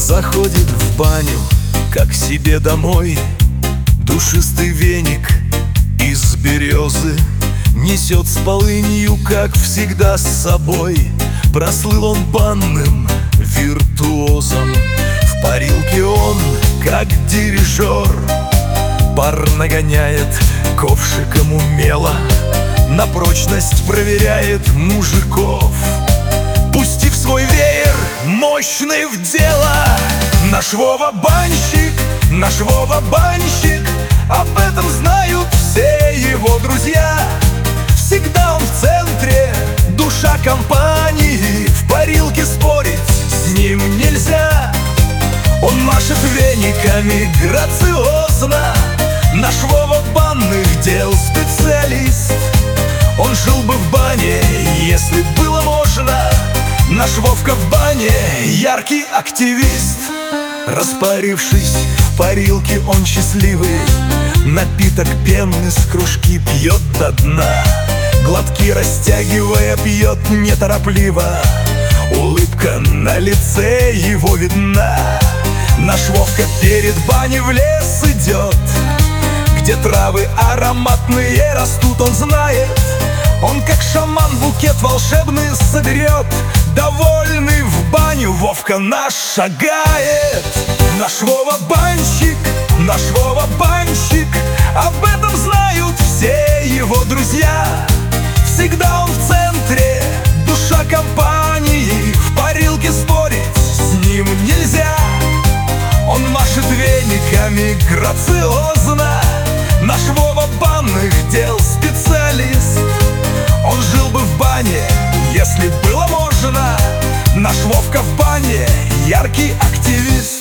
заходит в баню, как себе домой. Душистый веник из березы несет с полынью, как всегда, с собой. Прослыл он банным виртуозом, в парилке он, как дирижер. Пар нагоняет ковшиком умело, на прочность проверяет мужиков, пустив свой веер мощный в дело. Наш Вова банщик, наш Вова банщик, об этом знают все его друзья. Всегда он в центре, душа компании, в парилке спорить с ним нельзя. Он машет вениками грациозно, наш Вова банных дел специалист. Он жил бы в бане, если было можно. Наш Вовка в бане яркий активист. Распарившись в парилке, он счастливый, напиток пенный с кружки пьет до дна. Глотки растягивая, пьет неторопливо, улыбка на лице его видна. Наш Вовка перед баней в лес идет, где травы ароматные растут, он знает. Он как шаман букет волшебный соберет. Довольный в баню Вовка наш шагает. Наш Вова банщик, наш Вова банщик, об этом знают все его друзья. Всегда он в центре, душа компании, в парилке спорить с ним нельзя. Он машет вениками грациозно, наш Вова банных дел специалист. Он жил бы в бане, если было можно. Наш Вовка в бане яркий активист.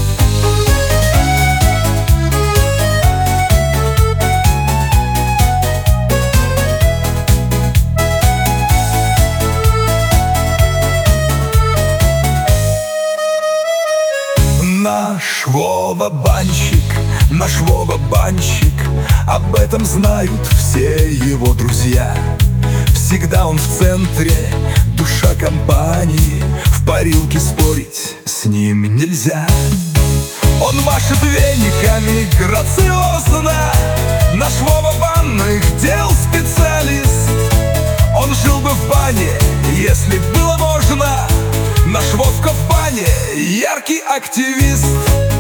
Наш Вова банщик, наш Вова банщик, об этом знают все его друзья. Всегда он в центре, душа компании, в парилке спорить с ним нельзя. Он машет вениками грациозно, наш Вова банных дел специалист. Он жил бы в бане, если было можно. Наш Вовка в бане яркий активист.